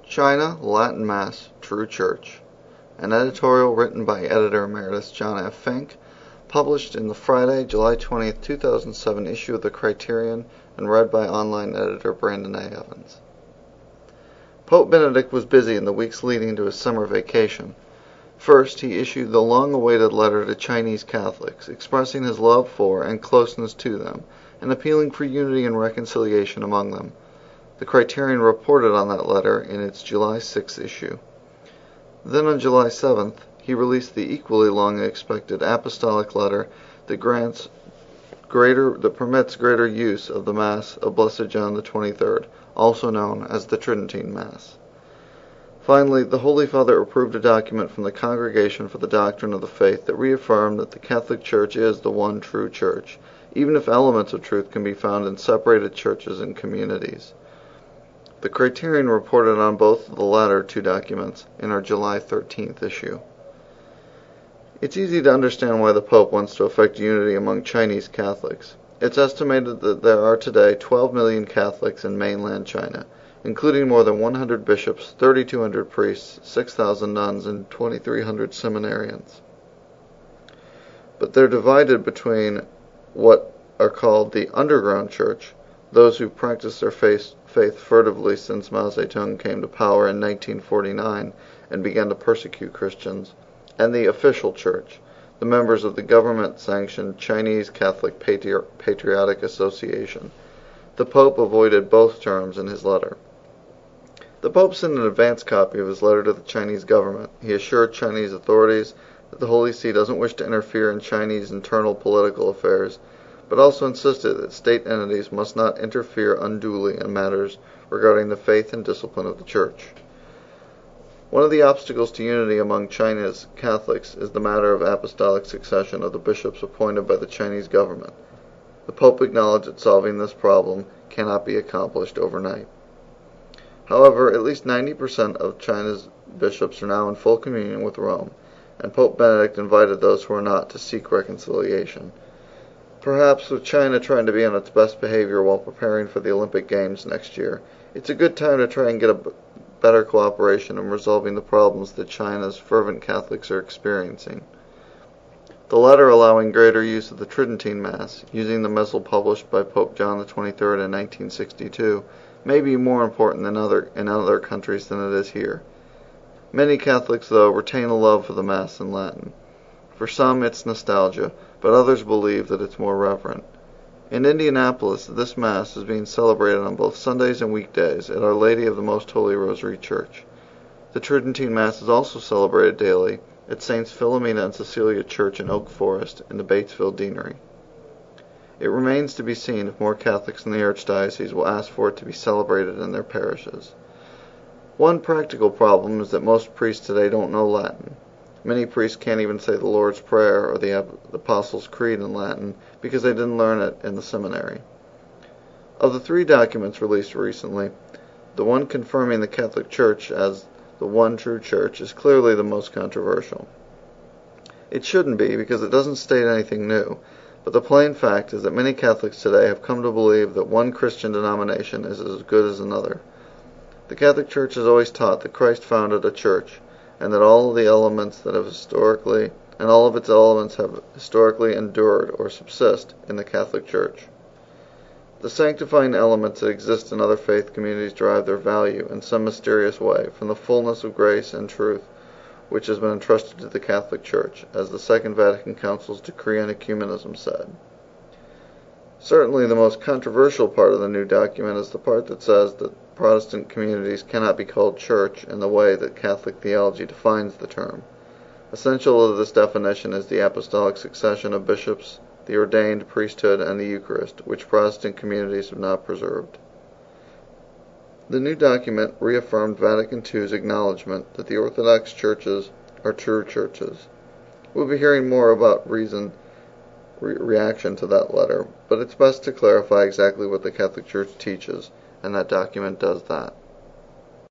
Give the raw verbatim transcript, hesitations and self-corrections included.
China, Latin Mass, True Church. An editorial written by Editor Emeritus John F. Fink, published in the Friday, July twentieth, two thousand seven issue of the Criterion, and read by online editor Brandon A. Evans. Pope Benedict was busy in the weeks leading to his summer vacation. First, he issued the long-awaited letter to Chinese Catholics, expressing his love for and closeness to them, and appealing for unity and reconciliation among them. The Criterion reported on that letter in its July sixth issue. Then on July seventh, he released the equally long-expected apostolic letter that grants greater, that permits greater use of the Mass of Blessed John the twenty-third, also known as the Tridentine Mass. Finally, the Holy Father approved a document from the Congregation for the Doctrine of the Faith that reaffirmed that the Catholic Church is the one true Church, even if elements of truth can be found in separated churches and communities. The Criterion reported on both of the latter two documents in our July thirteenth issue. It's easy to understand why the Pope wants to effect unity among Chinese Catholics. It's estimated that there are today twelve million Catholics in mainland China, including more than one hundred bishops, thirty-two hundred priests, six thousand nuns, and twenty-three hundred seminarians. But they're divided between what are called the underground church, those who practice their faith, faith furtively since Mao Zedong came to power in nineteen forty-nine and began to persecute Christians, and the official church, the members of the government-sanctioned Chinese Catholic Patri- Patriotic Association. The Pope avoided both terms in his letter. The Pope sent an advance copy of his letter to the Chinese government. He assured Chinese authorities that the Holy See doesn't wish to interfere in Chinese internal political affairs, but also insisted that state entities must not interfere unduly in matters regarding the faith and discipline of the Church. One of the obstacles to unity among China's Catholics is the matter of apostolic succession of the bishops appointed by the Chinese government. The Pope acknowledged that solving this problem cannot be accomplished overnight. However, at least ninety percent of China's bishops are now in full communion with Rome, and Pope Benedict invited those who are not to seek reconciliation. Perhaps with China trying to be on its best behavior while preparing for the Olympic Games next year, it's a good time to try and get a b- better cooperation in resolving the problems that China's fervent Catholics are experiencing. The letter allowing greater use of the Tridentine Mass, using the missal published by Pope John the twenty-third in nineteen sixty-two, may be more important than other, in other countries than it is here. Many Catholics, though, retain a love for the Mass in Latin. For some, it's nostalgia, but others believe that it's more reverent. In Indianapolis, this Mass is being celebrated on both Sundays and weekdays at Our Lady of the Most Holy Rosary Church. The Tridentine Mass is also celebrated daily at Saints Philomena and Cecilia Church in Oak Forest in the Batesville Deanery. It remains to be seen if more Catholics in the Archdiocese will ask for it to be celebrated in their parishes. One practical problem is that most priests today don't know Latin. Many priests can't even say the Lord's Prayer or the Apostles' Creed in Latin because they didn't learn it in the seminary. Of the three documents released recently, the one confirming the Catholic Church as the one true Church is clearly the most controversial. It shouldn't be because it doesn't state anything new, but the plain fact is that many Catholics today have come to believe that one Christian denomination is as good as another. The Catholic Church has always taught that Christ founded a church, and that all of the elements that have historically, and all of its elements have historically endured or subsist in the Catholic Church. The sanctifying elements that exist in other faith communities derive their value in some mysterious way from the fullness of grace and truth which has been entrusted to the Catholic Church, as the Second Vatican Council's decree on ecumenism said. Certainly the most controversial part of the new document is the part that says that Protestant communities cannot be called church in the way that Catholic theology defines the term. Essential to this definition is the apostolic succession of bishops, the ordained priesthood, and the Eucharist, which Protestant communities have not preserved. The new document reaffirmed Vatican two's acknowledgement that the Orthodox churches are true churches. We'll be hearing more about reason re- reaction to that letter, but it's best to clarify exactly what the Catholic Church teaches, and that document does that.